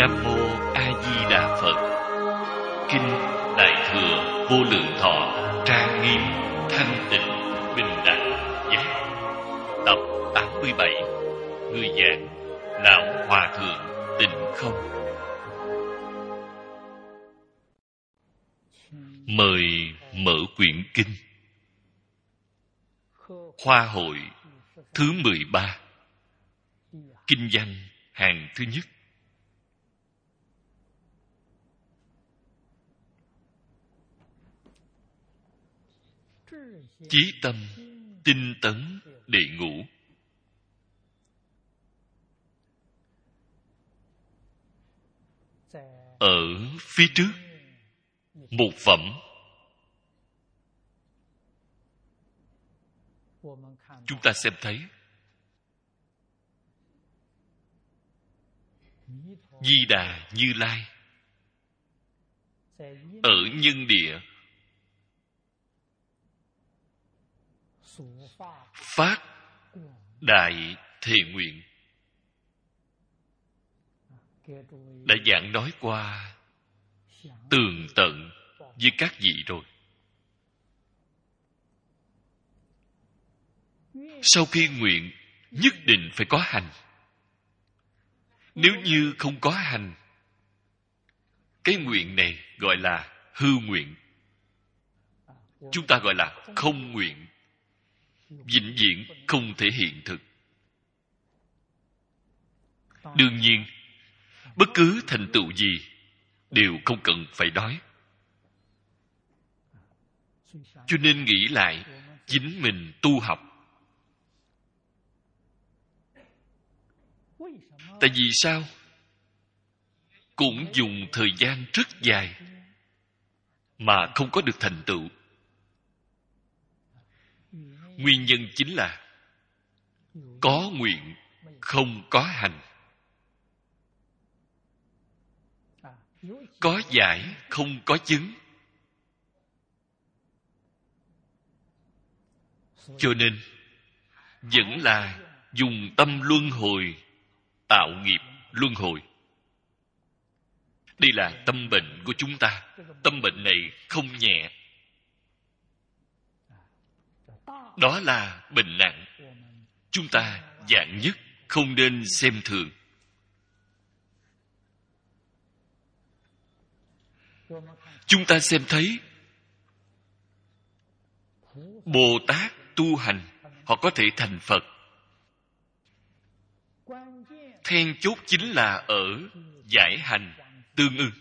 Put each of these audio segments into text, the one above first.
Nam Mô A Di Đà Phật. Kinh Đại Thừa Vô Lượng Thọ Trang Nghiêm Thanh Tịnh Bình Đẳng Giác. Tập 87. Người giảng Lão Hòa Thượng Tịnh Không. Mời mở quyển kinh. Khoa hội thứ 13. Kinh văn hàng thứ nhất. Chí tâm tinh tấn đệ ngũ. Ở phía trước một phẩm, chúng ta xem thấy Di Đà Như Lai ở nhân địa phát đại thề nguyện. Đã giảng nói qua tường tận với các vị rồi. Sau khi nguyện, nhất định phải có hành. Nếu như không có hành, cái nguyện này gọi là hư nguyện. Chúng ta gọi là không nguyện, vĩnh viễn không thể hiện thực. Đương nhiên, bất cứ thành tựu gì đều không cần phải nói. Cho nên nghĩ lại chính mình tu học. Tại vì sao? Cũng dùng thời gian rất dài mà không có được thành tựu. Nguyên nhân chính là có nguyện không có hành, có giải không có chứng. Cho nên vẫn là dùng tâm luân hồi tạo nghiệp luân hồi. Đây là tâm bệnh của chúng ta. Tâm bệnh này không nhẹ. Đó là bệnh nặng. Chúng ta vạn nhất không nên xem thường. Chúng ta xem thấy Bồ Tát tu hành, họ có thể thành Phật. Then chốt chính là ở giải hành tương ưng.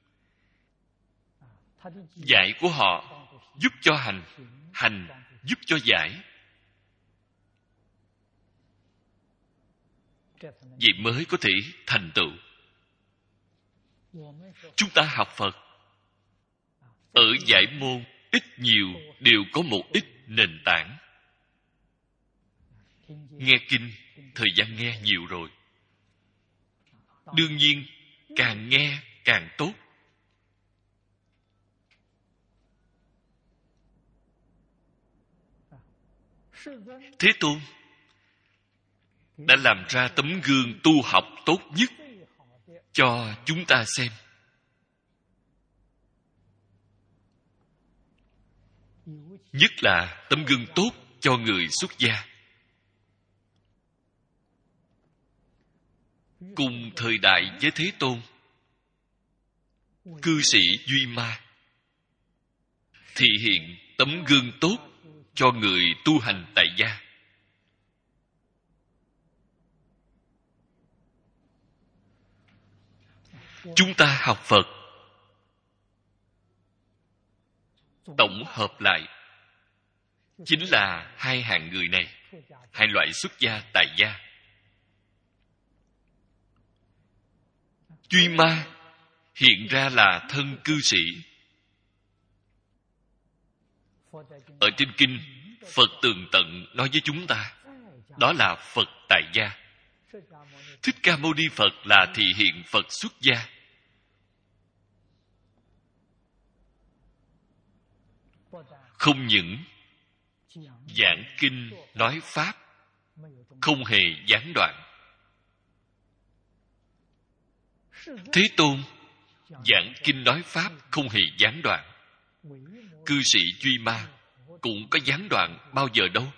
Giải của họ giúp cho hành, hành giúp cho giải. Vậy mới có thể thành tựu. Chúng ta học Phật, ở giải môn ít nhiều đều có một ít nền tảng. Nghe kinh, thời gian nghe nhiều rồi. Đương nhiên, càng nghe càng tốt. Thế Tôn đã làm ra tấm gương tu học tốt nhất cho chúng ta xem. Nhất là tấm gương tốt cho người xuất gia. Cùng thời đại với Thế Tôn, cư sĩ Duy Ma thị hiện tấm gương tốt cho người tu hành tại gia. Chúng ta học Phật, tổng hợp lại chính là hai hạng người này, hai loại xuất gia tại gia. Duy Ma hiện ra là thân cư sĩ. Ở trên kinh, Phật tường tận nói với chúng ta, đó là Phật tại gia. Thích Ca Mâu Ni Phật là thị hiện Phật xuất gia. Không những giảng kinh nói pháp, không hề gián đoạn. Thế Tôn giảng kinh nói pháp không hề gián đoạn. Cư sĩ Duy Ma cũng có gián đoạn bao giờ đâu.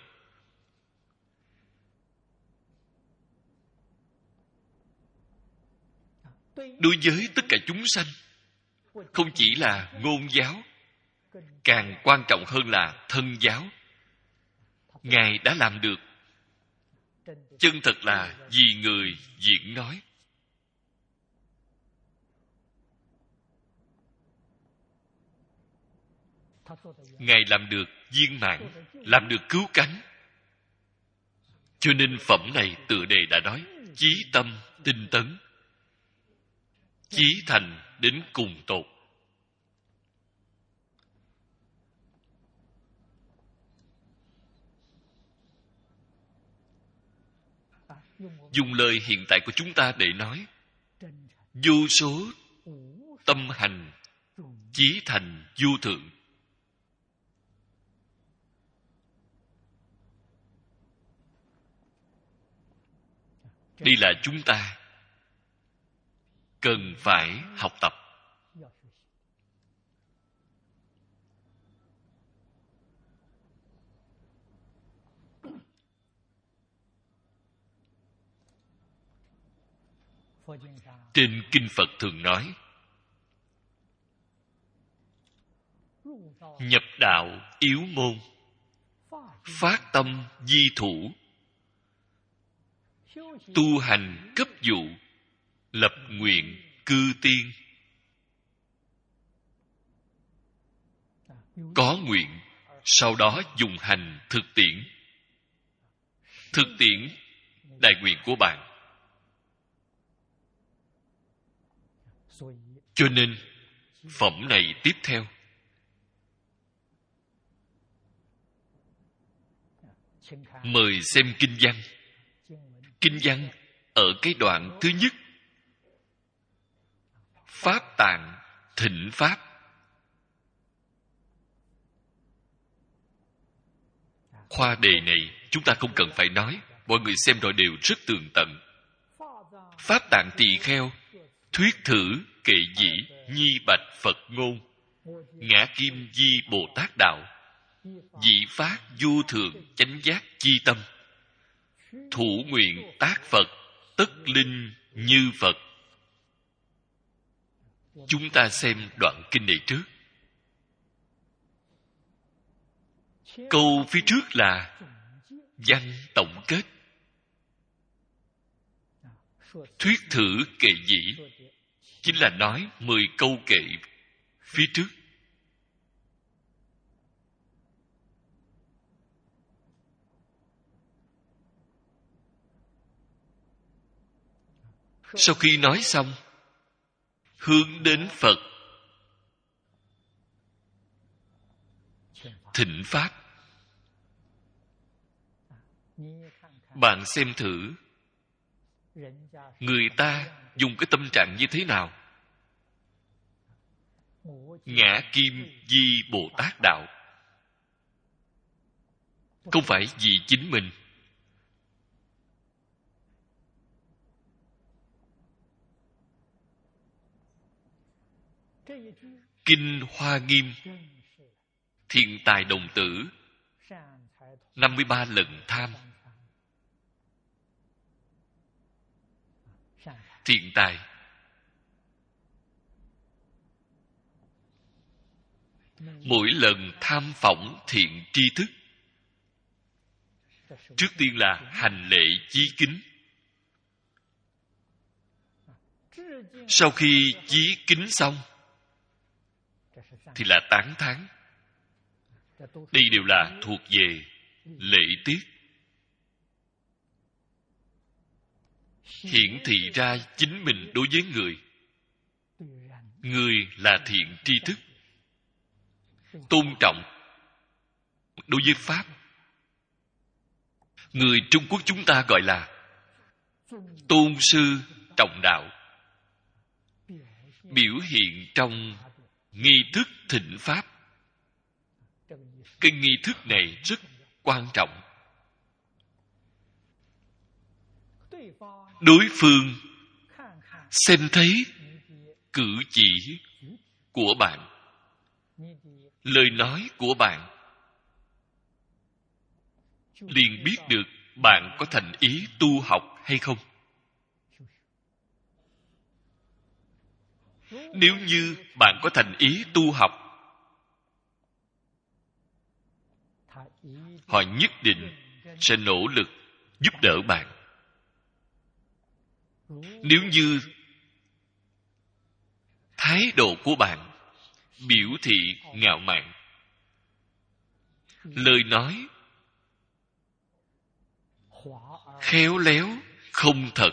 Đối với tất cả chúng sanh, không chỉ là ngôn giáo, càng quan trọng hơn là thân giáo. Ngài đã làm được. Chân thật là vì người diễn nói. Ngài làm được viên mãn, làm được cứu cánh. Cho nên phẩm này tựa đề đã nói, chí tâm tinh tấn, chí thành đến cùng tột. Dùng lời hiện tại của chúng ta để nói, vô số tâm hành chí thành vô thượng. Đây là chúng ta cần phải học tập. Trên Kinh Phật thường nói, nhập đạo yếu môn, phát tâm di thủ, tu hành cấp dụ, lập nguyện cư tiên. Có nguyện, sau đó dùng hành thực tiễn. Thực tiễn đại nguyện của bạn. Cho nên phẩm này tiếp theo, mời xem kinh văn. Kinh văn ở cái đoạn thứ nhất, Pháp Tạng Thịnh Pháp. Khoa đề này chúng ta không cần phải nói, mọi người xem rồi đều rất tường tận. Pháp Tạng Tỳ Kheo thuyết thử kệ dĩ nhi bạch Phật ngôn, ngã kim di Bồ Tát đạo, dĩ phát vô thượng chánh giác chi tâm, thủ nguyện tác Phật tất linh như Phật. Chúng ta xem đoạn kinh này trước. Câu phía trước là văn tổng kết. Thuyết thử kệ dĩ chính là nói 10 câu kệ phía trước. Sau khi nói xong, hướng đến Phật thịnh Pháp. Bạn xem thử, người ta dùng cái tâm trạng như thế nào? Ngã kim di Bồ Tát đạo. Không phải vì chính mình. Kinh Hoa Nghiêm, thiện tài đồng tử, 53 lần tham. Thiện tài mỗi lần tham phỏng thiện tri thức, trước tiên là hành lễ chí kính. Sau khi chí kính xong thì là tán thán. Đây đều là thuộc về lễ tiết, hiển thị ra chính mình đối với người. Người là thiện tri thức, tôn trọng đối với Pháp. Người Trung Quốc chúng ta gọi là tôn sư trọng đạo, biểu hiện trong nghi thức thịnh Pháp. Cái nghi thức này rất quan trọng. Đối phương xem thấy cử chỉ của bạn, lời nói của bạn, liền biết được bạn có thành ý tu học hay không. Nếu như bạn có thành ý tu học, họ nhất định sẽ nỗ lực giúp đỡ bạn. Nếu như thái độ của bạn biểu thị ngạo mạn, lời nói khéo léo không thật,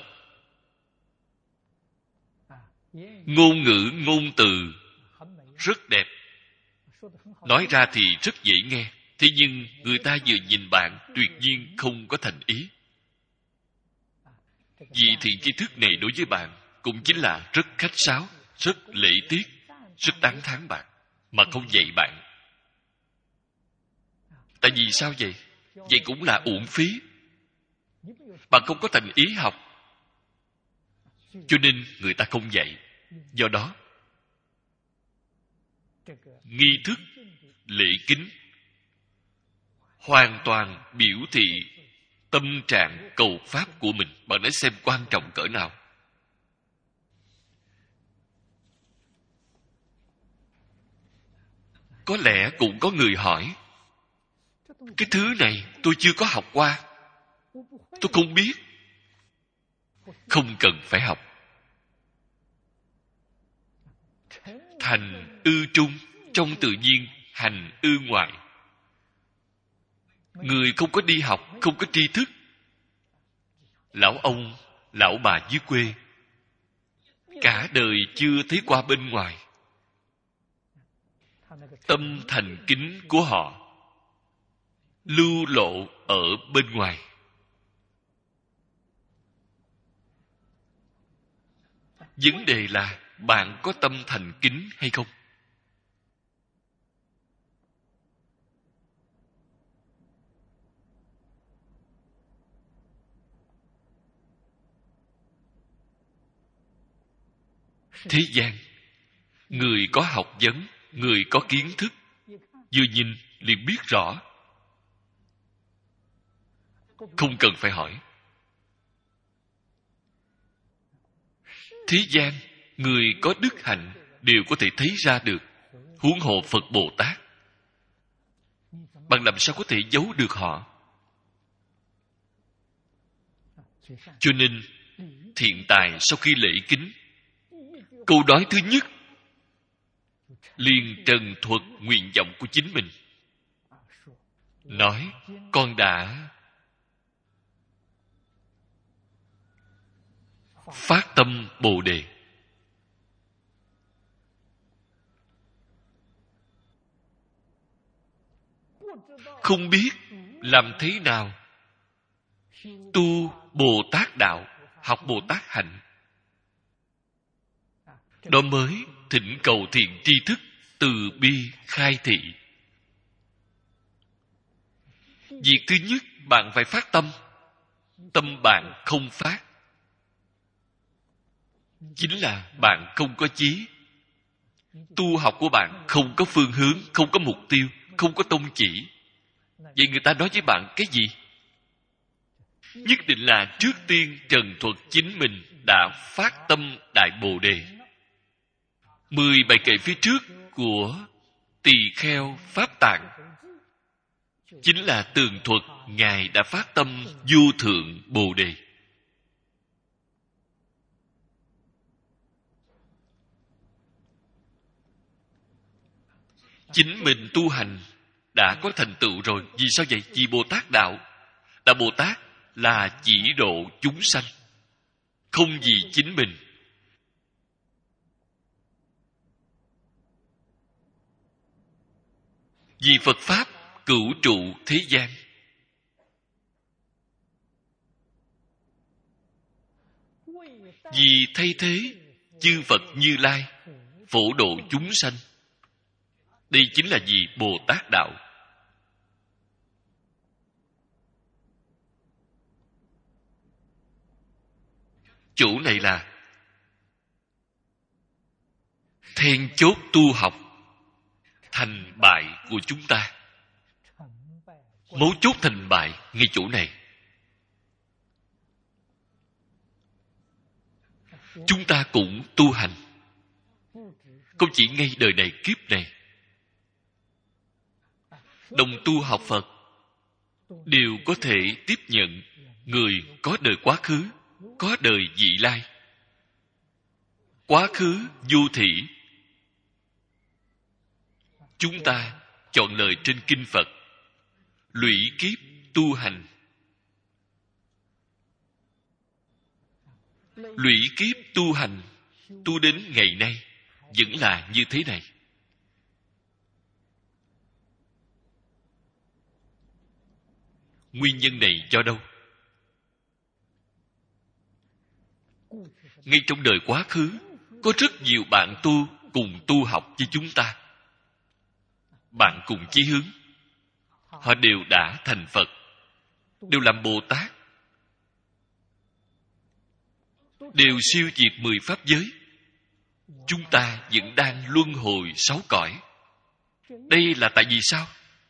ngôn ngữ ngôn từ rất đẹp, nói ra thì rất dễ nghe, thế nhưng người ta vừa nhìn bạn tuyệt nhiên không có thành ý. Vì thiện tri thức này đối với bạn cũng chính là rất khách sáo, rất lễ tiết, rất đáng thán bạn, mà không dạy bạn. Tại vì sao vậy? Vậy cũng là uổng phí. Bạn không có thành ý học, cho nên người ta không dạy. Do đó, nghi thức lễ kính hoàn toàn biểu thị tâm trạng cầu pháp của mình. Bạn hãy xem quan trọng cỡ nào. Có lẽ cũng có người hỏi, cái thứ này tôi chưa có học qua, tôi không biết. Không cần phải học. Thành ư trung, trong tự nhiên hành ư ngoại. Người không có đi học, không có tri thức, lão ông, lão bà dưới quê, cả đời chưa thấy qua bên ngoài. Tâm thành kính của họ lưu lộ ở bên ngoài. Vấn đề là bạn có tâm thành kính hay không? Thế gian, người có học vấn, người có kiến thức, vừa nhìn liền biết rõ, không cần phải hỏi. Thế gian, người có đức hạnh đều có thể thấy ra được, huống hồ Phật Bồ Tát. Bạn làm sao có thể giấu được họ? Cho nên, thiện tài sau khi lễ kính, câu nói thứ nhất liền trần thuật nguyện vọng của chính mình. Nói, con đã phát tâm Bồ Đề. Không biết làm thế nào tu Bồ Tát đạo, học Bồ Tát hạnh, đó mới thỉnh cầu thiện tri thức, từ bi khai thị. Việc thứ nhất, bạn phải phát tâm. Tâm bạn không phát, chính là bạn không có chí. Tu học của bạn không có phương hướng, không có mục tiêu, không có tông chỉ. Vậy người ta nói với bạn cái gì? Nhất định là trước tiên trần thuật chính mình đã phát tâm Đại Bồ Đề. 10 bài kệ phía trước của Tỳ Kheo Pháp Tạng chính là tường thuật Ngài đã phát tâm vô thượng Bồ Đề. Chính mình tu hành đã có thành tựu rồi. Vì sao vậy? Vì Bồ Tát đạo. Đạo Bồ Tát là chỉ độ chúng sanh, không vì chính mình. Vì Phật Pháp cửu trụ thế gian. Vì thay thế chư Phật Như Lai phổ độ chúng sanh. Đây chính là vì Bồ Tát đạo. Chỗ này là then chốt tu học, thành bại của chúng ta. Mấu chốt thành bại ngay chỗ này. Chúng ta cũng tu hành, không chỉ ngay đời này kiếp này. Đồng tu học Phật đều có thể tiếp nhận người có đời quá khứ, có đời vị lai. Quá khứ vô thỉ. Chúng ta chọn lời trên kinh Phật: lũy kiếp tu hành. Lũy kiếp tu hành, tu đến ngày nay vẫn là như thế này. Nguyên nhân này do đâu? Ngay trong đời quá khứ, có rất nhiều bạn tu cùng tu học với chúng ta. Bạn cùng chí hướng. Họ đều đã thành Phật, đều làm Bồ Tát, đều siêu diệt 10 pháp giới. Chúng ta vẫn đang luân hồi 6 cõi. Đây là tại vì sao?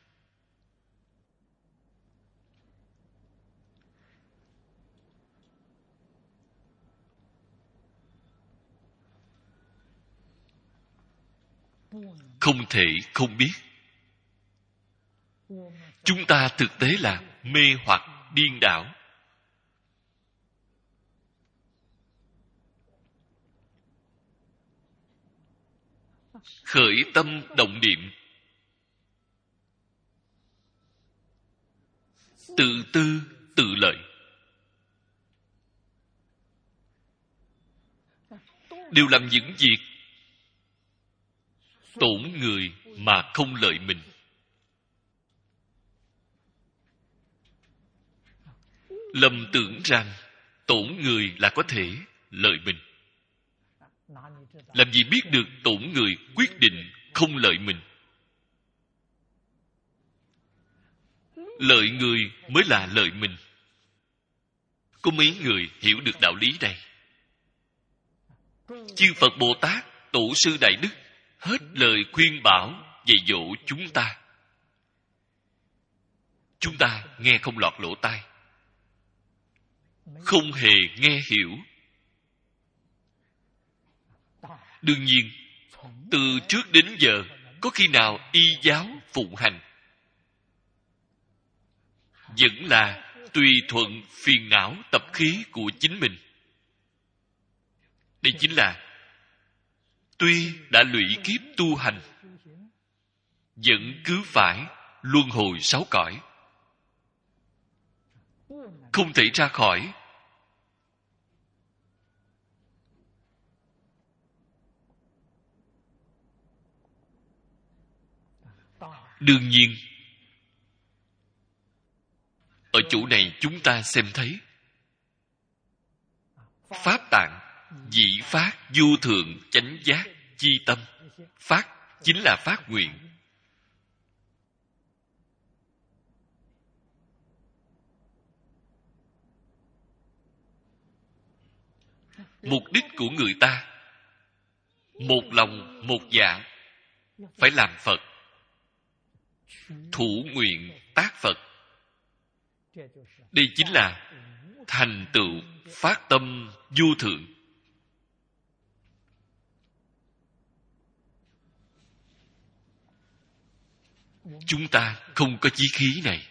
Không thể không biết. Chúng ta thực tế là mê hoặc điên đảo. Khởi tâm động niệm, tự tư tự lợi, đều làm những việc tổn người mà không lợi mình. Lầm tưởng rằng tổn người là có thể lợi mình. Làm gì biết được tổn người quyết định không lợi mình. Lợi người mới là lợi mình. Có mấy người hiểu được đạo lý này. Chư Phật Bồ Tát, Tổ sư Đại Đức hết lời khuyên bảo dạy dỗ chúng ta. Chúng ta nghe không lọt lỗ tai, không hề nghe hiểu. Đương nhiên, từ trước đến giờ có khi nào y giáo phụng hành? Vẫn là tùy thuận phiền não tập khí của chính mình. Đây chính là tuy đã lũy kiếp tu hành, vẫn cứ phải luân hồi 6 cõi, không thể ra khỏi. Đương nhiên, ở chỗ này chúng ta xem thấy Pháp tạng dĩ phát vô thượng chánh giác chi tâm. Phát chính là phát nguyện. Mục đích của người ta một lòng một dạ phải làm Phật, thủ nguyện tác Phật. Đây chính là thành tựu phát tâm vô thượng. Chúng ta không có chí khí này.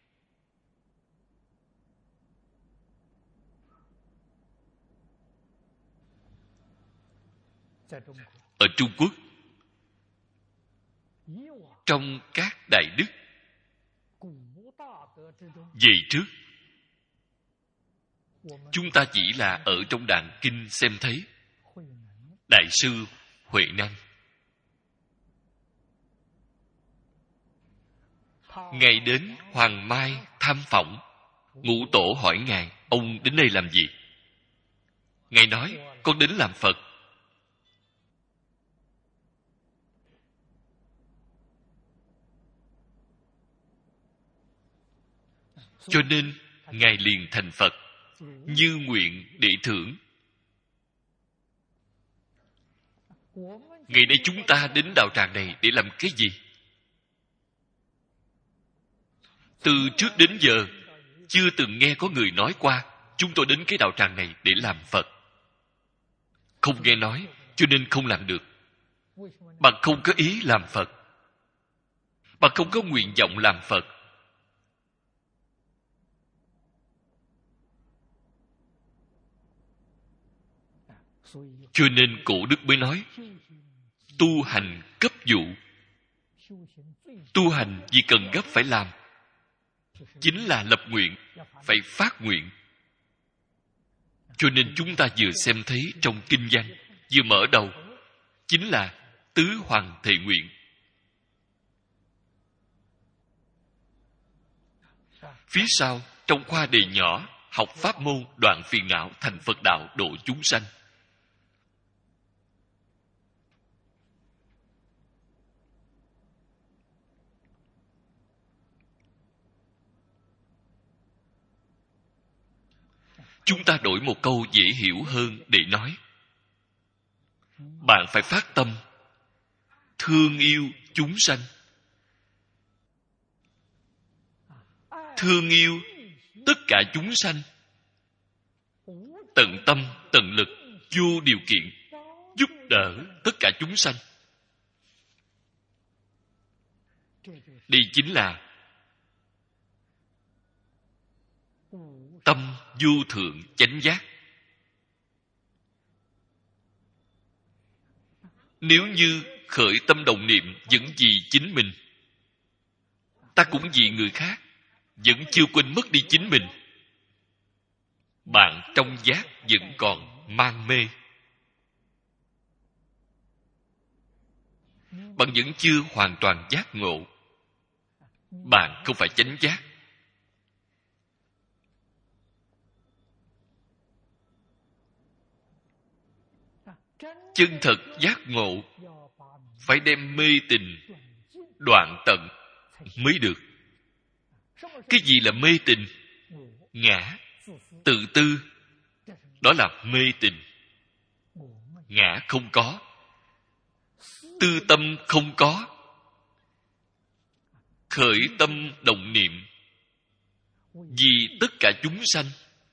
Ở Trung Quốc, trong các đại đức về trước, chúng ta chỉ là ở trong đàn kinh xem thấy Đại sư Huệ Năng. Ngài đến Hoàng Mai tham phỏng, Ngũ Tổ hỏi Ngài: ông đến đây làm gì? Ngài nói: con đến làm Phật. Cho nên Ngài liền thành Phật, như nguyện để thưởng. Ngày nay chúng ta đến đạo tràng này để làm cái gì? Từ trước đến giờ chưa từng nghe có người nói qua chúng tôi đến cái đạo tràng này để làm Phật. Không nghe nói, cho nên không làm được. Bạn không có ý làm Phật, bạn không có nguyện vọng làm Phật. Cho nên cổ đức mới nói tu hành cấp vụ. Tu hành vì cần gấp phải làm chính là lập nguyện, phải phát nguyện. Cho nên chúng ta vừa xem thấy trong kinh văn, vừa mở đầu chính là tứ hoàng thệ nguyện. Phía sau trong khoa đề nhỏ học pháp môn đoạn phiền não thành Phật đạo độ chúng sanh. Chúng ta đổi một câu dễ hiểu hơn để nói. Bạn phải phát tâm thương yêu chúng sanh. Thương yêu tất cả chúng sanh. Tận tâm, tận lực, vô điều kiện giúp đỡ tất cả chúng sanh. Đây chính là tâm vô thượng chánh giác. Nếu như khởi tâm động niệm vẫn vì chính mình, ta cũng vì người khác, vẫn chưa quên mất đi chính mình, bạn trong giác vẫn còn mang mê. Bạn vẫn chưa hoàn toàn giác ngộ. Bạn không phải chánh giác. Chân thật giác ngộ phải đem mê tình đoạn tận mới được. Cái gì là mê tình? Ngã, tự tư, đó là mê tình. Ngã không có, tư tâm không có, khởi tâm động niệm vì tất cả chúng sanh.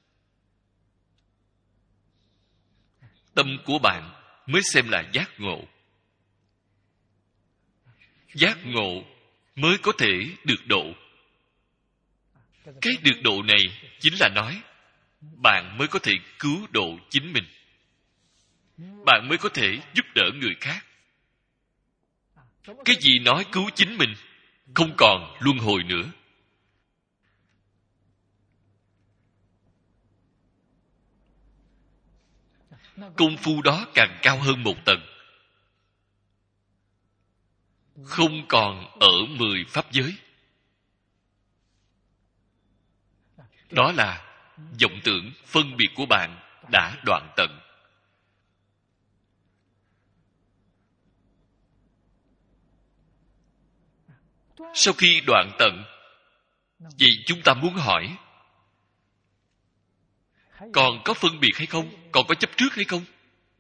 Tâm của bạn mới xem là giác ngộ. Giác ngộ mới có thể được độ. Cái được độ này chính là nói bạn mới có thể cứu độ chính mình. Bạn mới có thể giúp đỡ người khác. Cái gì nói cứu chính mình, không còn luân hồi nữa. Công phu đó càng cao hơn một tầng. Không còn ở 10 pháp giới. Đó là vọng tưởng phân biệt của bạn đã đoạn tận. Sau khi đoạn tận, vậy chúng ta muốn hỏi, còn có phân biệt hay không? Còn có chấp trước hay không?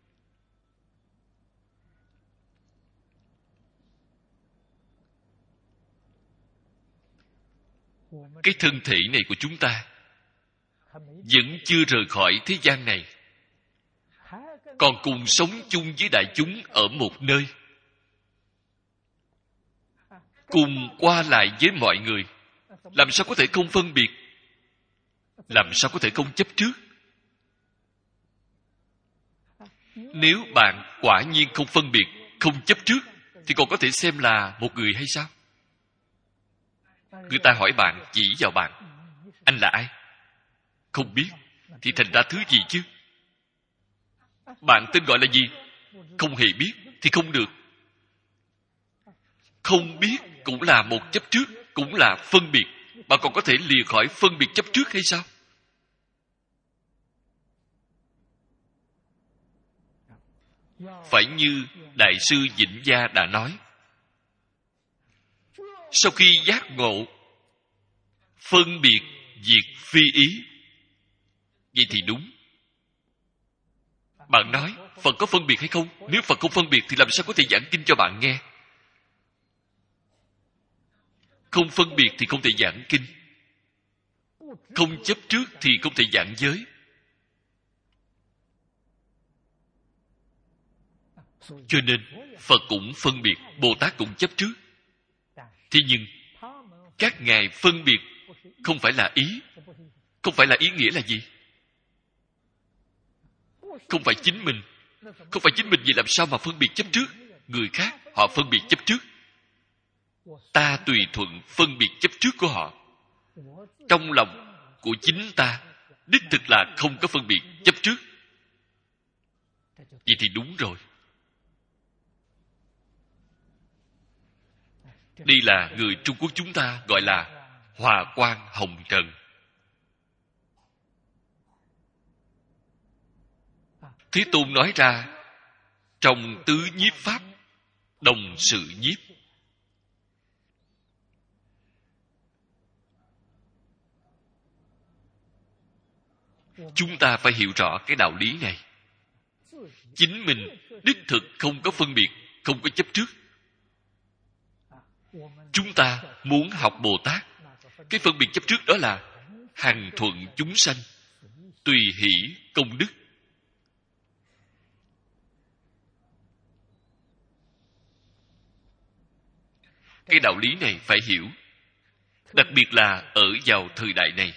Cái thân thể này của chúng ta vẫn chưa rời khỏi thế gian này, còn cùng sống chung với đại chúng ở một nơi, cùng qua lại với mọi người. Làm sao có thể không phân biệt? Làm sao có thể không chấp trước? Nếu bạn quả nhiên không phân biệt, không chấp trước, thì còn có thể xem là một người hay sao? Người ta hỏi bạn, chỉ vào bạn, anh là ai? Không biết, thì thành ra thứ gì chứ? Bạn tên gọi là gì? Không hề biết, thì không được. Không biết cũng là một chấp trước, cũng là phân biệt. Bạn còn có thể lìa khỏi phân biệt chấp trước hay sao? Phải như Đại sư Vĩnh Gia đã nói, sau khi giác ngộ, phân biệt diệt phi ý. Vậy thì đúng. Bạn nói Phật có phân biệt hay không? Nếu Phật không phân biệt thì làm sao có thể giảng kinh cho bạn nghe? Không phân biệt thì không thể giảng kinh. Không chấp trước thì không thể giảng giới. Cho nên Phật cũng phân biệt, Bồ Tát cũng chấp trước. Thế nhưng các ngài phân biệt không phải là ý. Không phải là ý nghĩa là gì? Không phải chính mình. Không phải chính mình, vậy làm sao mà phân biệt chấp trước? Người khác họ phân biệt chấp trước, ta tùy thuận phân biệt chấp trước của họ. Trong lòng của chính ta đích thực là không có phân biệt chấp trước. Vậy thì đúng rồi. Đây là người Trung Quốc chúng ta gọi là hòa quang hồng trần. Thế Tôn nói ra trong tứ nhiếp pháp đồng sự nhiếp. Chúng ta phải hiểu rõ cái đạo lý này. Chính mình đích thực không có phân biệt, không có chấp trước. Chúng ta muốn học Bồ Tát, cái phân biệt chấp trước đó là hằng thuận chúng sanh, tùy hỷ công đức. Cái đạo lý này phải hiểu, đặc biệt là ở vào thời đại này.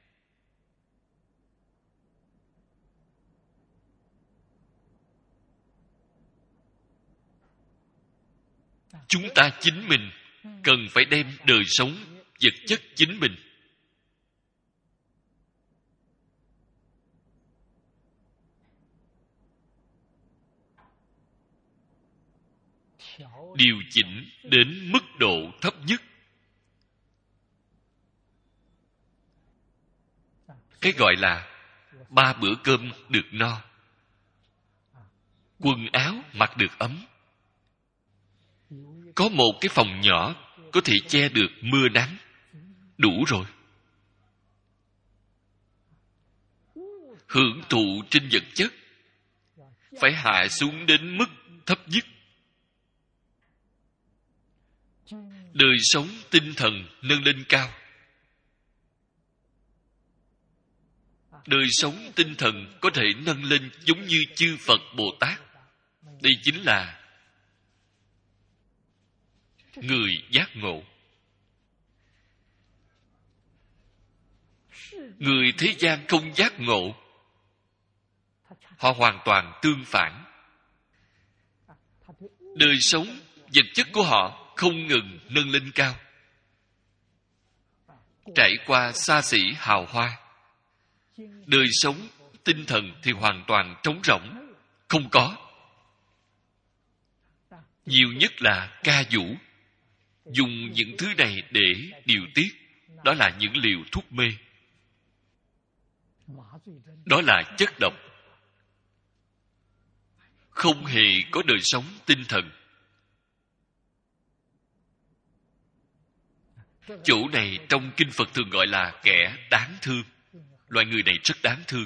Chúng ta chính mình cần phải đem đời sống vật chất chính mình điều chỉnh đến mức độ thấp nhất. Cái gọi là 3 bữa cơm được no, quần áo mặc được ấm, có một cái phòng nhỏ có thể che được mưa nắng, đủ rồi. Hưởng thụ trên vật chất phải hạ xuống đến mức thấp nhất. Đời sống tinh thần nâng lên cao. Đời sống tinh thần có thể nâng lên giống như chư Phật Bồ Tát. Đây chính là người giác ngộ. Người thế gian không giác ngộ, họ hoàn toàn tương phản. Đời sống vật chất của họ không ngừng nâng lên cao, trải qua xa xỉ hào hoa. Đời sống tinh thần thì hoàn toàn trống rỗng, không có. Nhiều nhất là ca vũ, dùng những thứ này để điều tiết. Đó là những liều thuốc mê, đó là chất độc, không hề có đời sống tinh thần. Chỗ này trong kinh Phật thường gọi là kẻ đáng thương. Loại người này rất đáng thương.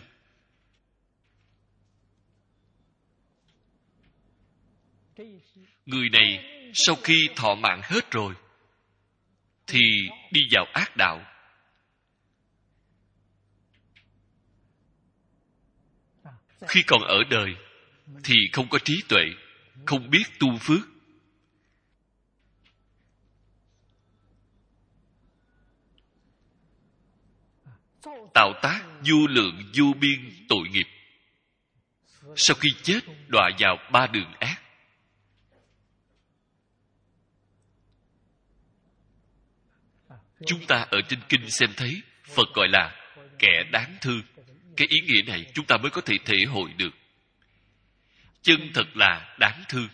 Người này sau khi thọ mạng hết rồi thì đi vào ác đạo. Khi còn ở đời thì không có trí tuệ, không biết tu phước. Tạo tác vô lượng vô biên tội nghiệp. Sau khi chết đọa vào 3 đường ác. Chúng ta ở trên kinh xem thấy Phật gọi là kẻ đáng thương. Cái ý nghĩa này chúng ta mới có thể thể hội được. Chân thật là đáng thương.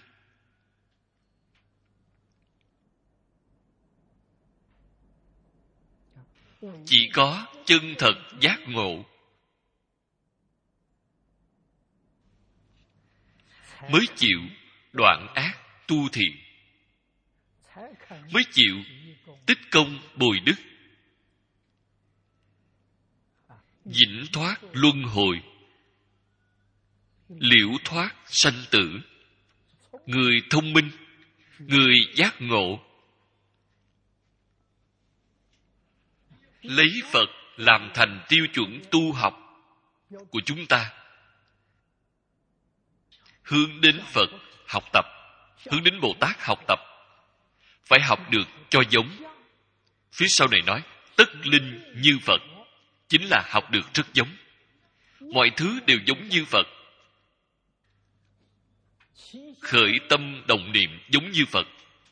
Chỉ có chân thật giác ngộ mới chịu đoạn ác tu thiện, mới chịu tích công bồi đức, vĩnh thoát luân hồi. liễu thoát sanh tử, người thông minh, người giác ngộ, lấy Phật làm thành tiêu chuẩn tu học của chúng ta, hướng đến Phật học tập, hướng đến Bồ Tát học tập, phải học được cho giống. Phía sau này nói tất linh như Phật, chính là học được rất giống. Mọi thứ đều giống như Phật. Khởi tâm động niệm giống như Phật.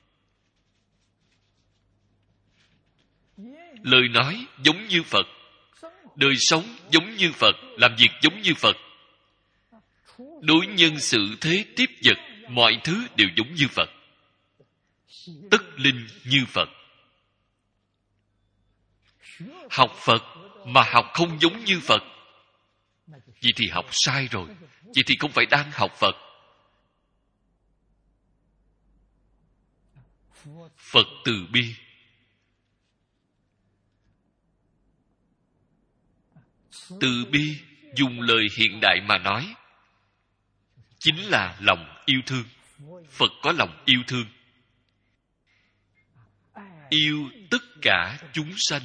Lời nói giống như Phật. Đời sống giống như Phật. Làm việc giống như Phật. Đối nhân xử thế tiếp vật, mọi thứ đều giống như Phật. Tất linh như Phật. Học Phật mà học không giống như Phật, vậy thì học sai rồi. Vậy thì không phải đang học Phật. Phật từ bi. Từ bi dùng lời hiện đại mà nói chính là lòng yêu thương. Phật có lòng yêu thương, yêu tất cả chúng sanh.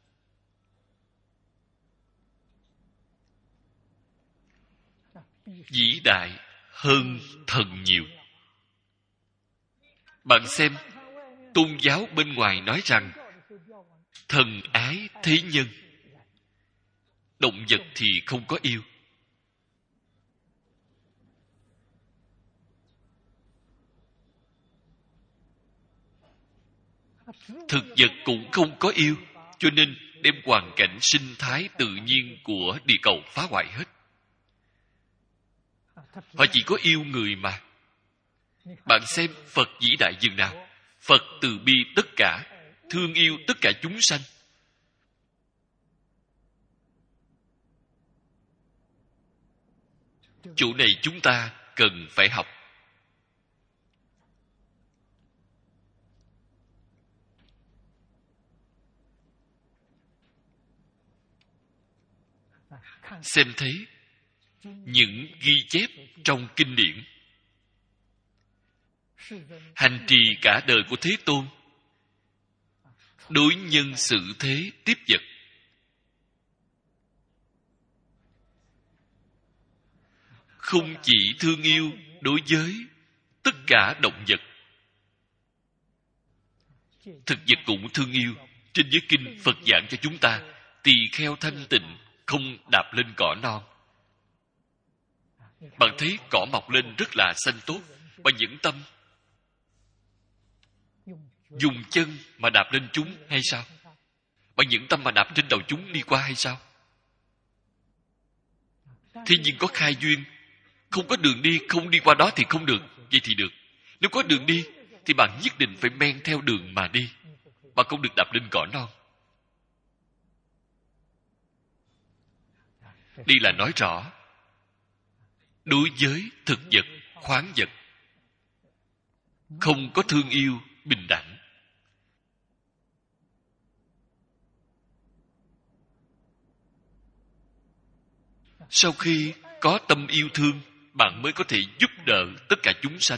Vĩ đại hơn thần nhiều. Bạn xem, tôn giáo bên ngoài nói rằng thần ái thế nhân, động vật thì không có yêu. Thực vật cũng không có yêu, cho nên đem hoàn cảnh sinh thái tự nhiên của địa cầu phá hoại hết. Họ chỉ có yêu người mà. Bạn xem Phật vĩ đại dường nào. Phật từ bi tất cả, thương yêu tất cả chúng sanh. Chỗ này chúng ta cần phải học. Xem thấy những ghi chép trong kinh điển, hành trì cả đời của Thế Tôn, đối nhân xử thế tiếp vật, không chỉ thương yêu đối với tất cả động vật, thực vật cũng thương yêu. Trên giới kinh Phật giảng cho chúng ta, tỳ kheo thanh tịnh không đạp lên cỏ non. Bạn thấy cỏ mọc lên rất là xanh tốt, bạn nhẫn tâm dùng chân mà đạp lên chúng hay sao? Bạn nhẫn tâm mà đạp trên đầu chúng đi qua hay sao? Thế nhưng có khai duyên, không có đường đi, không đi qua đó thì không được. Vậy thì được. Nếu có đường đi thì bạn nhất định phải men theo đường mà đi. Bạn không được đạp lên cỏ non. Đây là nói rõ đối với thực vật, khoáng vật không có thương yêu bình đẳng. Sau khi có tâm yêu thương, bạn mới có thể giúp đỡ tất cả chúng sanh,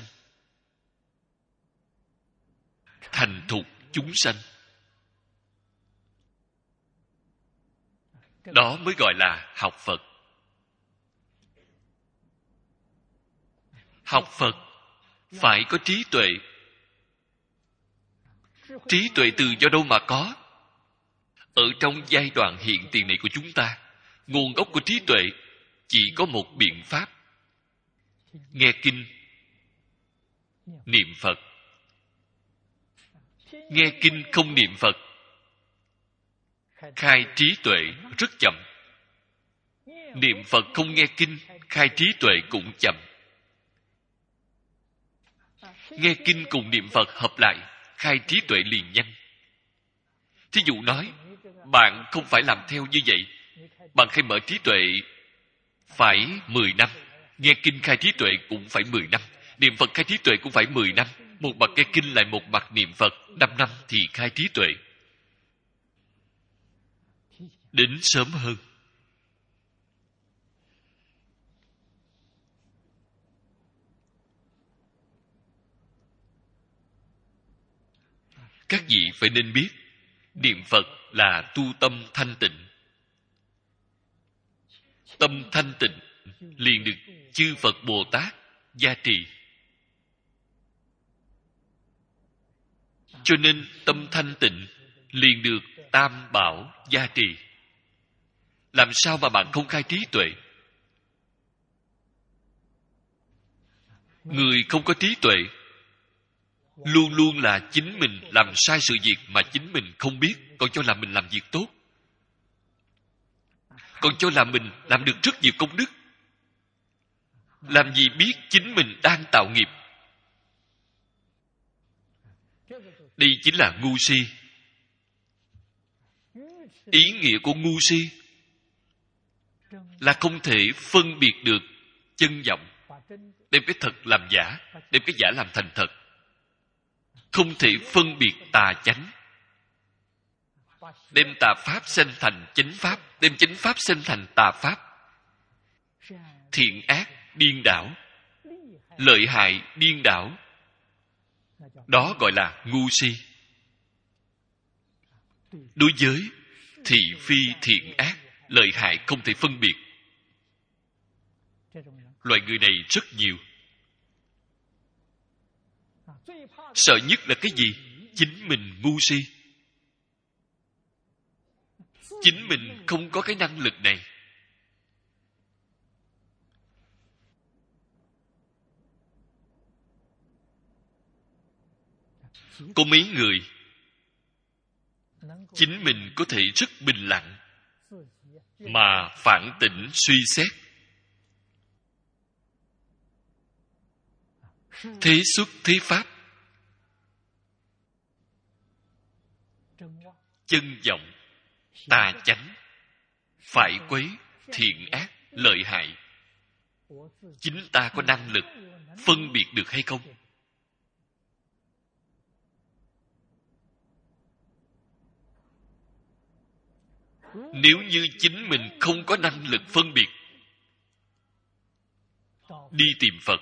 thành thục chúng sanh. Đó mới gọi là học Phật. Học Phật phải có trí tuệ. Trí tuệ từ do đâu mà có? Ở trong giai đoạn hiện tiền này của chúng ta, nguồn gốc của trí tuệ chỉ có một biện pháp: nghe kinh, niệm Phật. Nghe kinh không niệm Phật, khai trí tuệ rất chậm. Niệm Phật không nghe kinh, khai trí tuệ cũng chậm. Nghe kinh cùng niệm Phật hợp lại, khai trí tuệ liền nhanh. Thí dụ nói, bạn không phải làm theo như vậy. Bạn khai mở trí tuệ phải 10 năm. Nghe kinh khai trí tuệ cũng phải 10 năm. Niệm Phật khai trí tuệ cũng phải 10 năm. Một mặt nghe kinh lại một mặt niệm Phật, 5 năm thì khai trí tuệ. Đến sớm hơn. các vị phải nên biết, niệm Phật là tu tâm thanh tịnh. Tâm thanh tịnh liền được chư Phật Bồ Tát gia trì. Cho nên tâm thanh tịnh liền được Tam Bảo gia trì. Làm sao mà bạn không khai trí tuệ? Người không có trí tuệ luôn luôn là chính mình làm sai sự việc mà chính mình không biết, còn cho là mình làm việc tốt, còn cho là mình làm được rất nhiều công đức. Làm gì biết chính mình đang tạo nghiệp. Đây chính là ngu si. Ý nghĩa của ngu si là không thể phân biệt được chân vọng, đem cái thật làm giả, đem cái giả làm thành thật, không thể phân biệt tà chánh, đem tà pháp sinh thành chánh pháp, đem chánh pháp sinh thành tà pháp. Thiện ác điên đảo, lợi hại điên đảo, đó gọi là ngu si. Đối với thị phi thiện ác, lợi hại không thể phân biệt. Loại người này rất nhiều. Sợ nhất là cái gì? Chính mình ngu si. Chính mình không có cái năng lực này. Có mấy người chính mình có thể rất bình lặng mà phản tỉnh suy xét, thế xuất thế pháp, chân vọng, tà chánh, phải quấy, thiện ác, lợi hại, chính ta có năng lực phân biệt được hay không? Nếu như chính mình không có năng lực phân biệt, đi tìm Phật.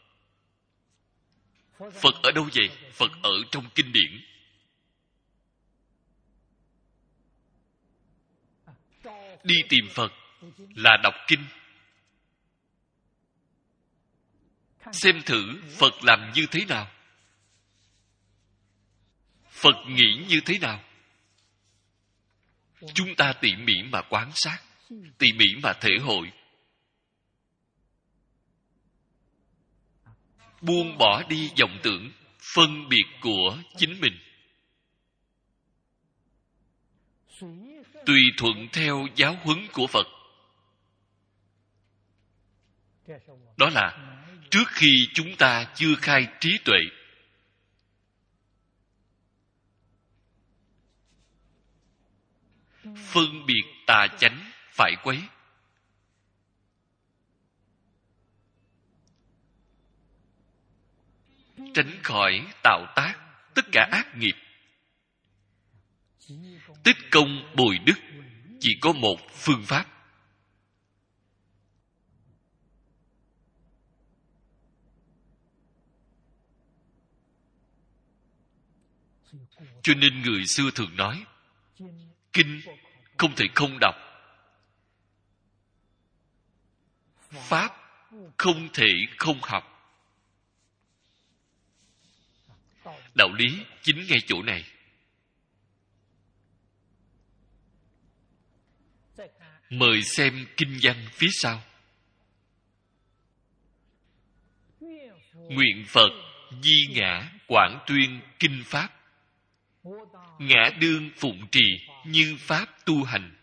Phật ở đâu vậy? Phật ở trong kinh điển. Đi tìm Phật là đọc kinh. Xem thử Phật làm như thế nào, Phật nghĩ như thế nào. Chúng ta tỉ mỉ mà quan sát, tỉ mỉ mà thể hội, buông bỏ đi vọng tưởng phân biệt của chính mình, tùy thuận theo giáo huấn của Phật. Đó là trước khi chúng ta chưa khai trí tuệ. Phân biệt tà chánh phải quấy, tránh khỏi tạo tác tất cả ác nghiệp. Tích công bồi đức chỉ có một phương pháp. Cho nên người xưa thường nói, kinh không thể không đọc, pháp không thể không học. Đạo lý chính ngay chỗ này. Mời xem kinh văn phía sau. Nguyện Phật di ngã quảng tuyên kinh pháp, ngã đương phụng trì như pháp tu hành.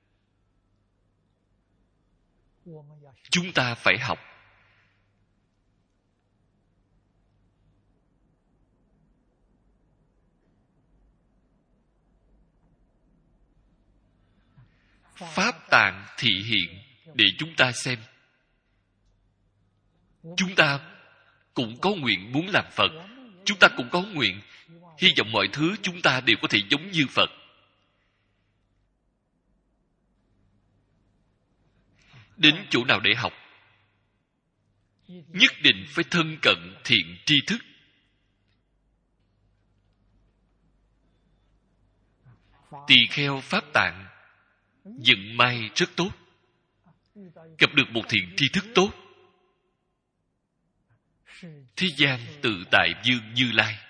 Chúng ta phải học. Pháp tạng thị hiện để chúng ta xem. Chúng ta cũng có nguyện muốn làm Phật. Chúng ta cũng có nguyện hy vọng mọi thứ chúng ta đều có thể giống như Phật. Đến chỗ nào để học? Nhất định phải thân cận thiện tri thức. tỳ kheo Pháp Tạng vận may rất tốt, gặp được một thiện tri thức tốt, thế gian tự tại vương Như Lai.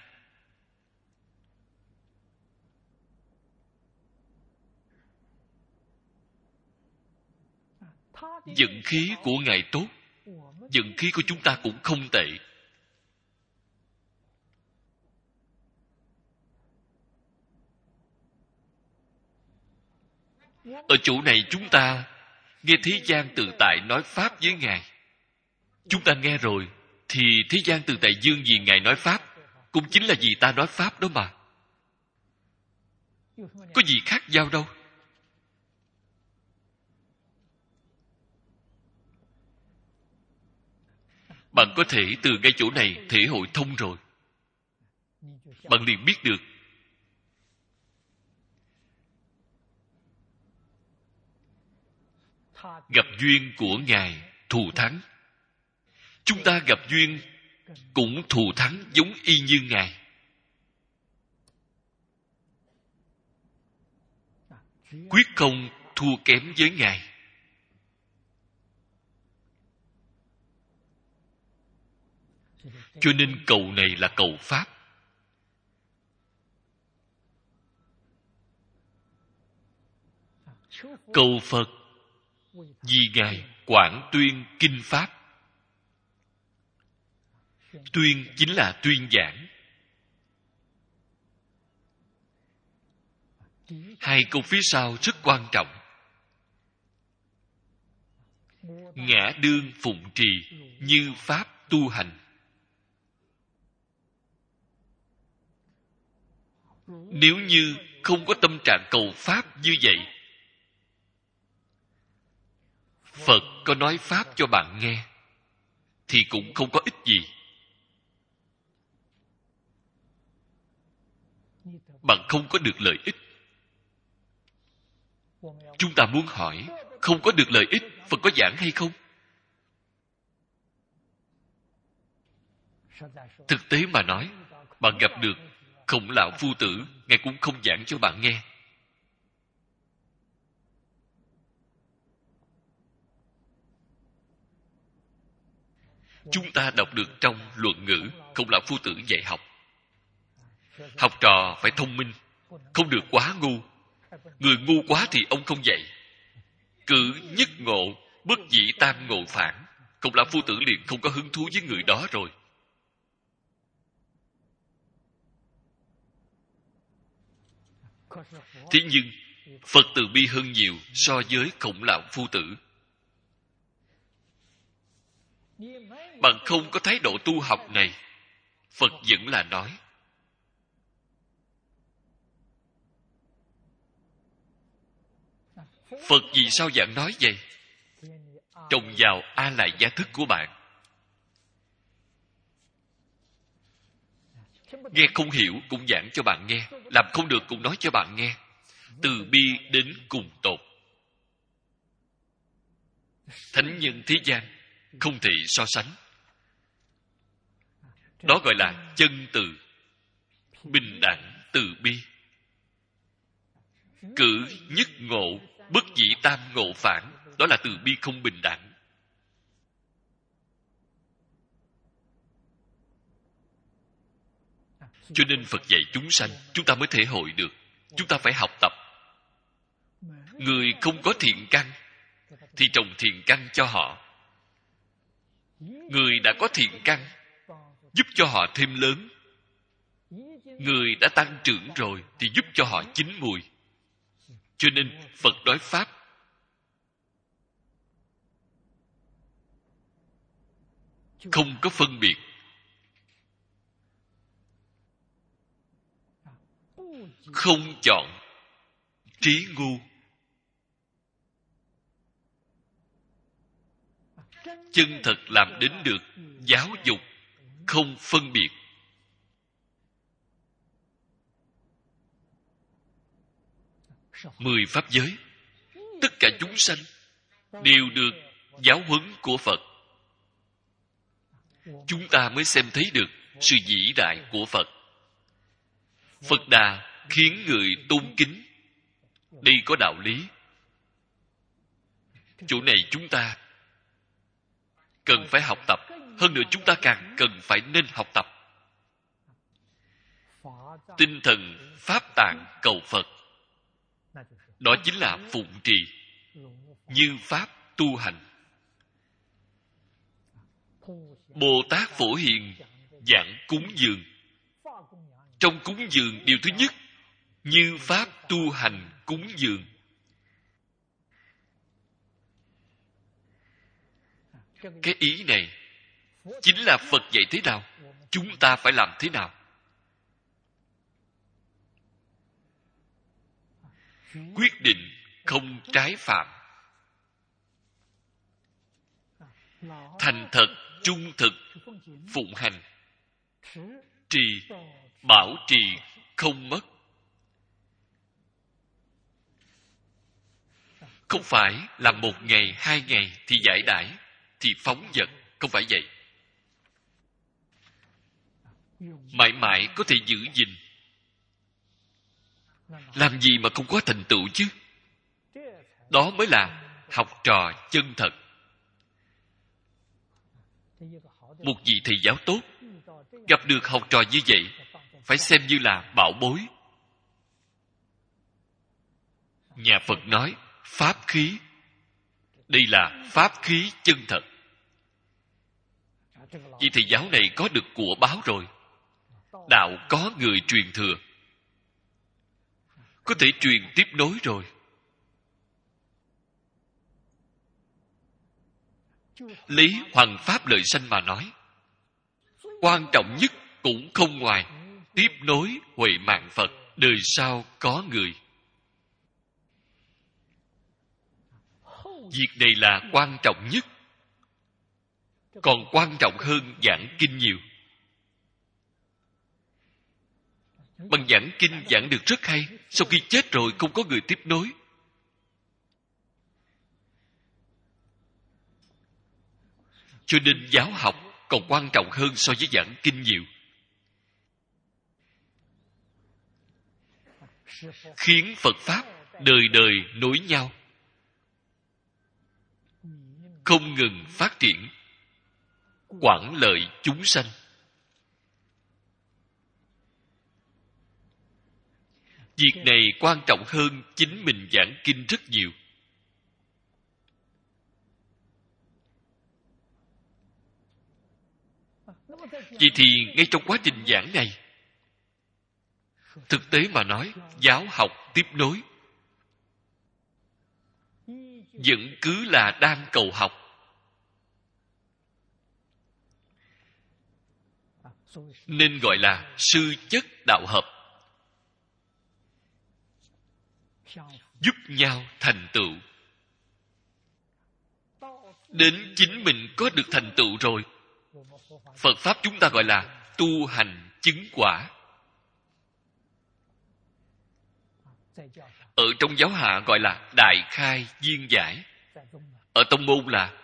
Vận khí của Ngài tốt, vận khí của chúng ta cũng không tệ. Ở chỗ này chúng ta nghe thế gian tự tại nói Pháp với Ngài. Chúng ta nghe rồi, thì thế gian tự tại dương vì Ngài nói Pháp, cũng chính là vì ta nói Pháp đó mà. Có gì khác nhau đâu. Bạn có thể từ ngay chỗ này thể hội thông rồi. Bạn liền biết được gặp duyên của Ngài thù thắng. Chúng ta gặp duyên cũng thù thắng giống y như Ngài. Quyết không thua kém với Ngài. Cho nên cầu này là cầu Pháp. Cầu Phật vì Ngài quảng tuyên kinh Pháp. Tuyên chính là tuyên giảng. Hai câu phía sau rất quan trọng. Ngã đương phụng trì như Pháp tu hành. Nếu như không có tâm trạng cầu Pháp như vậy, Phật có nói Pháp cho bạn nghe thì cũng không có ích gì. Bạn không có được lợi ích. Chúng ta muốn hỏi, không có được lợi ích, Phật có giảng hay không? Thực tế mà nói, bạn gặp được Khổng Lão Phu Tử, Ngài cũng không giảng cho bạn nghe. Chúng ta đọc được trong Luận Ngữ, Khổng Lão Phu Tử dạy học. Học trò phải thông minh, không được quá ngu. Người ngu quá thì ông không dạy. Cử nhất ngộ, bất dĩ tam ngộ phản. Khổng Lão Phu Tử liền không có hứng thú với người đó rồi. Thế nhưng Phật từ bi hơn nhiều so với Khổng Lão Phu Tử. Bạn không có thái độ tu học này, Phật vẫn là nói. Phật vì sao giảng nói vậy? Trồng vào A Lại Gia thức của bạn. Nghe không hiểu cũng giảng cho bạn nghe, làm không được cũng nói cho bạn nghe. Từ bi đến cùng tột. Thánh nhân thế gian không thể so sánh. Đó gọi là chân từ, bình đẳng từ bi. Cử nhất ngộ, bất dĩ tam ngộ phản. Đó là từ bi không bình đẳng. Cho nên Phật dạy chúng sanh, chúng ta mới thể hội được. Chúng ta phải học tập. Người không có thiện căn thì trồng thiện căn cho họ. Người đã có thiện căn, giúp cho họ thêm lớn. Người đã tăng trưởng rồi thì giúp cho họ chín mùi. Cho nên Phật nói Pháp không có phân biệt. Không chọn trí ngu. Chân thật làm đến được giáo dục không phân biệt. Mười pháp giới, tất cả chúng sanh đều được giáo huấn của Phật. Chúng ta mới xem thấy được sự vĩ đại của Phật. Phật Đà khiến người tôn kính Đây có đạo lý. Chỗ này chúng ta cần phải học tập. Hơn nữa chúng ta càng cần phải nên học tập. Tinh thần Pháp Tạng cầu Phật, đó chính là phụng trì như Pháp tu hành. Bồ Tát Phổ Hiền giảng cúng dường. Trong cúng dường, điều thứ nhất, như Pháp tu hành cúng dường. Cái ý này chính là Phật dạy thế nào, chúng ta phải làm thế nào. Quyết định không trái phạm, thành thật trung thực phụng hành, trì bảo trì không mất. Không phải là 1 ngày 2 ngày thì giải đãi, thì phóng dật. Không phải vậy. Mãi mãi có thể giữ gìn. Làm gì mà không có thành tựu chứ? Đó mới là học trò chân thật. Một vị thầy giáo tốt gặp được học trò như vậy, phải xem như là bảo bối. Nhà Phật nói pháp khí. Đây là pháp khí chân thật. Vị thầy giáo này có được của báo rồi. Đạo có người truyền thừa, có thể truyền tiếp nối rồi. Lấy hoằng pháp lợi sanh mà nói, quan trọng nhất cũng không ngoài tiếp nối huệ mạng Phật, đời sau có người. Việc này là quan trọng nhất, còn quan trọng hơn giảng kinh nhiều. Bằng giảng kinh giảng được rất hay, sau khi chết rồi không có người tiếp nối. Cho nên giáo học còn quan trọng hơn so với giảng kinh nhiều. Khiến Phật Pháp đời đời nối nhau, không ngừng phát triển, quảng lợi chúng sanh. Việc này quan trọng hơn chính mình giảng kinh rất nhiều. Vậy thì ngay trong quá trình giảng này, thực tế mà nói, giáo học tiếp nối vẫn cứ là đang cầu học. Nên gọi là sư chất đạo hợp, giúp nhau thành tựu. Đến chính mình có được thành tựu rồi, Phật Pháp chúng ta gọi là tu hành chứng quả. Ở trong giáo hạ gọi là đại khai viên giải. Ở tông môn là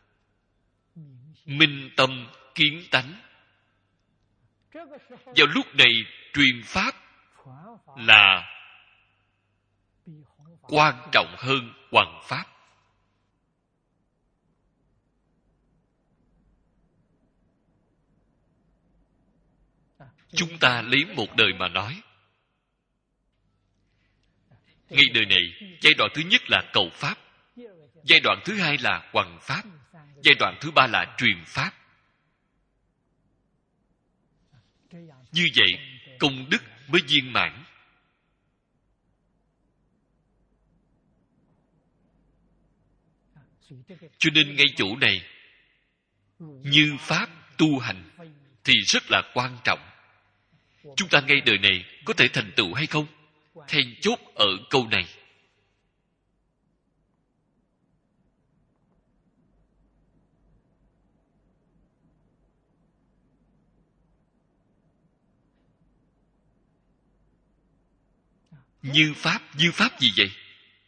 minh tâm kiến tánh. Vào lúc này truyền Pháp là quan trọng hơn hoằng Pháp. Chúng ta lấy một đời mà nói, ngay đời này, giai đoạn thứ nhất là cầu Pháp, giai đoạn thứ hai là hoằng Pháp, giai đoạn thứ ba là truyền Pháp. Như vậy, công đức mới viên mãn. Cho nên ngay chỗ này, như Pháp tu hành thì rất là quan trọng. Chúng ta ngay đời này có thể thành tựu hay không? Then chốt ở câu này. Như Pháp gì vậy?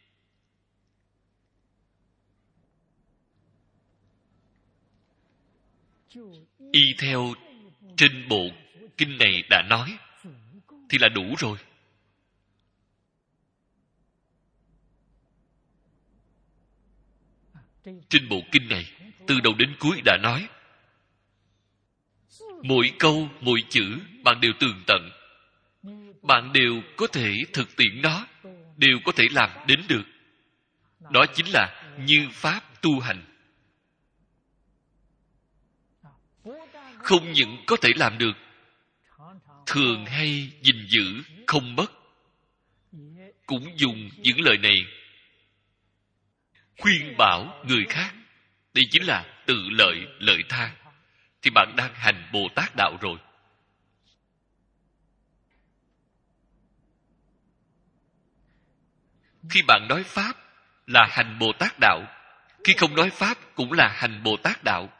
Y theo trên bộ kinh này đã nói thì là đủ rồi. Trên bộ kinh này, từ đầu đến cuối đã nói, mỗi câu, mỗi chữ bạn đều tường tận. Bạn đều có thể thực tiễn nó, đều có thể làm đến được. Đó chính là như pháp tu hành. Không những có thể làm được, thường hay gìn giữ không mất, cũng dùng những lời này khuyên bảo người khác. Đây chính là tự lợi lợi tha. Thì bạn đang hành Bồ Tát đạo rồi. Khi bạn nói pháp là hành Bồ Tát đạo, khi không nói pháp cũng là hành Bồ Tát đạo.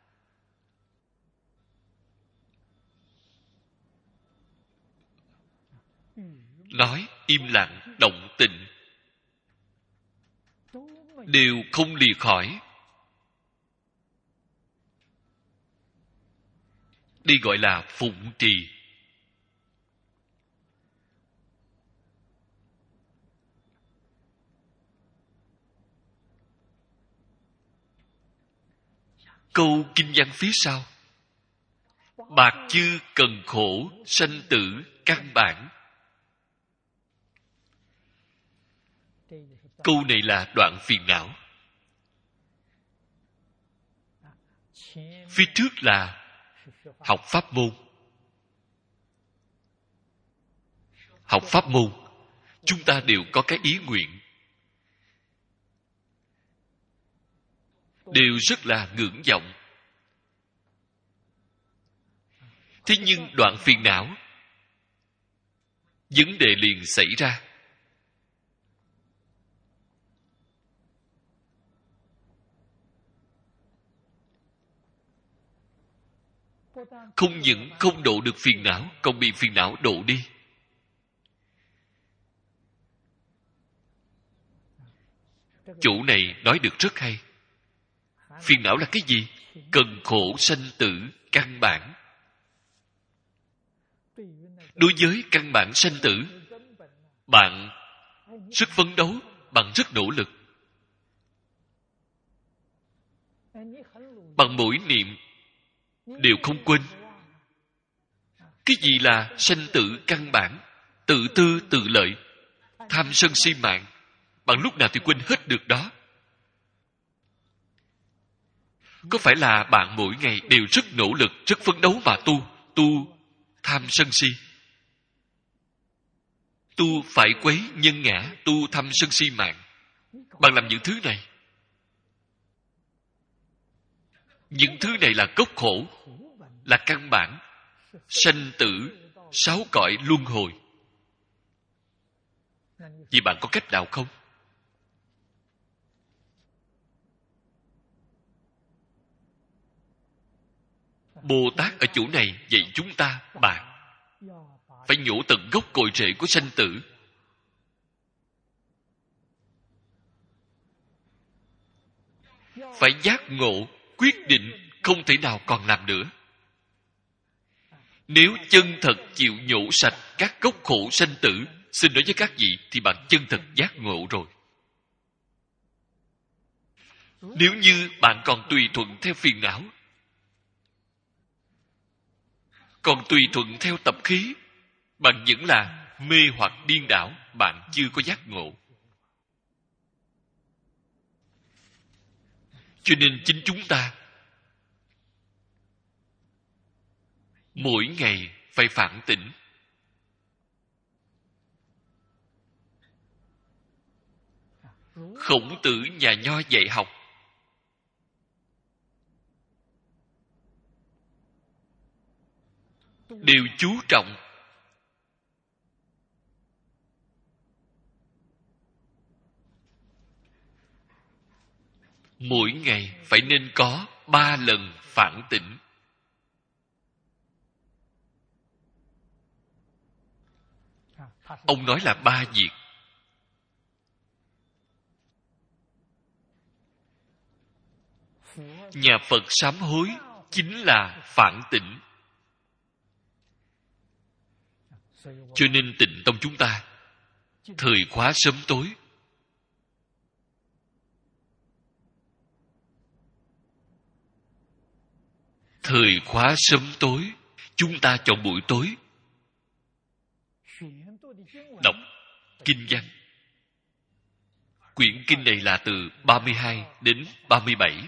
Nói im lặng, động tịnh đều không lìa khỏi. Đây gọi là phụng trì. Câu kinh văn phía sau: bạc chư cần khổ sanh tử căn bản. Câu này là đoạn phiền não. Phía trước là học pháp môn. Học pháp môn, chúng ta đều có cái ý nguyện, đều rất là ngưỡng vọng. Thế nhưng đoạn phiền não, vấn đề liền xảy ra. Không những không độ được phiền não, còn bị phiền não độ đi. Chủ này nói được rất hay. Phiền não là cái gì? Cần khổ sanh tử căn bản. Đối với căn bản sanh tử, bạn rất phấn đấu, bạn rất nỗ lực. Bằng mỗi niệm đều không quên. Cái gì là sanh tử căn bản? Tự tư tự lợi, tham sân si mạng. Bạn lúc nào thì quên hết được đó. Có phải là bạn mỗi ngày đều rất nỗ lực, rất phấn đấu mà tu tham sân si? Tu phải quấy nhân ngã, tu tham sân si mạng. Bạn làm những thứ này. Những thứ này là gốc khổ, là căn bản, sanh tử, sáu cõi luân hồi. Vậy bạn có cách nào không? Bồ Tát ở chỗ này dạy chúng ta, bạn phải nhổ tận gốc cội rễ của sanh tử. Phải giác ngộ, quyết định không thể nào còn làm nữa. Nếu chân thật chịu nhổ sạch các gốc khổ sanh tử, xin nói với các vị, thì bạn chân thật giác ngộ rồi. Nếu như bạn còn tùy thuận theo phiền não, còn tùy thuận theo tập khí, bạn vẫn là mê hoặc điên đảo, bạn chưa có giác ngộ. Cho nên chính chúng ta mỗi ngày phải phản tỉnh. Khổng Tử nhà Nho dạy học, đều chú trọng mỗi ngày phải nên có 3 lần phản tỉnh. Ông nói là 3 việc. Nhà Phật sám hối chính là phản tỉnh. Cho nên Tịnh Tông chúng ta thời khóa sớm tối thời khóa sớm tối, chúng ta chọn buổi tối đọc kinh văn. Quyển kinh này là từ 32 đến 37.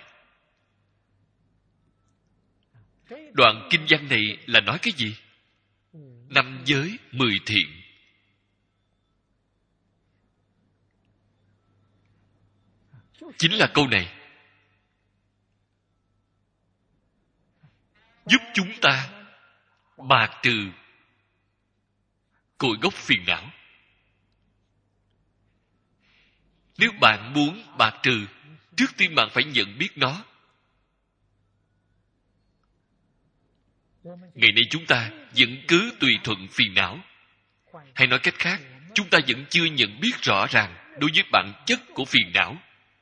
Đoạn kinh văn này là nói cái gì? 5 giới 10 thiện. Chính là câu này giúp chúng ta bạc trừ cội gốc phiền não. Nếu bạn muốn bạc trừ, trước tiên bạn phải nhận biết nó. Ngày nay chúng ta vẫn cứ tùy thuận phiền não. Hay nói cách khác, chúng ta vẫn chưa nhận biết rõ ràng đối với bản chất của phiền não.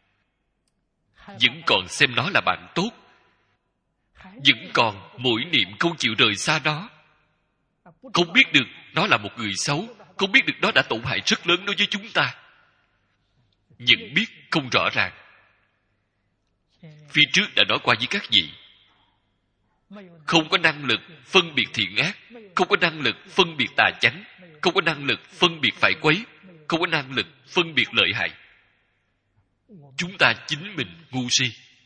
Vẫn còn xem nó là bạn tốt. Vẫn còn mỗi niệm không chịu rời xa nó. Không biết được nó là một người xấu. Không biết được nó đã tổn hại rất lớn đối với chúng ta. Nhận biết không rõ ràng. Phía trước đã nói qua với các vị, không có năng lực phân biệt thiện ác, không có năng lực phân biệt tà chánh, không có năng lực phân biệt phải quấy, không có năng lực phân biệt lợi hại. Chúng ta chính mình ngu si.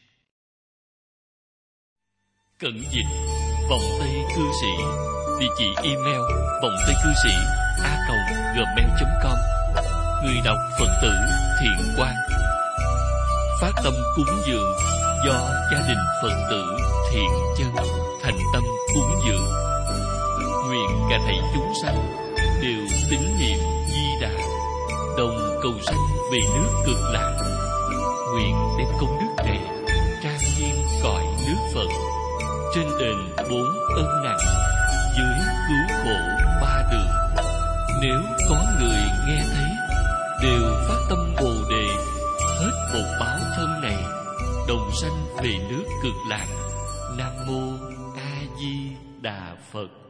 Cẩn dịch vòng tây cư sĩ. Địa chỉ email vongtaicư sĩ@gmail.com. Người đọc Phật tử Thiện Quang. Phát tâm cúng dường do gia đình Phật tử Thiện Chân thành tâm cúng dường. Nguyện cả thảy chúng sanh đều tín niệm Di Đà, đồng cầu sanh về nước Cực Lạc. Nguyện đem công đức này trang nghiêm cõi nước Phật, trên đền 4 ân nặng, dưới cứu khổ 3 đường. Nếu có người nghe thấy, đều phát tâm Bồ Đề, hết một báo thân này, đồng sanh về nước Cực Lạc. Nam mô A Di Đà Phật.